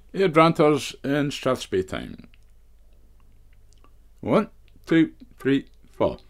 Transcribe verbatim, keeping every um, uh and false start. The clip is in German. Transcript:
Adventures in Strathspey Town. One, two, three, four.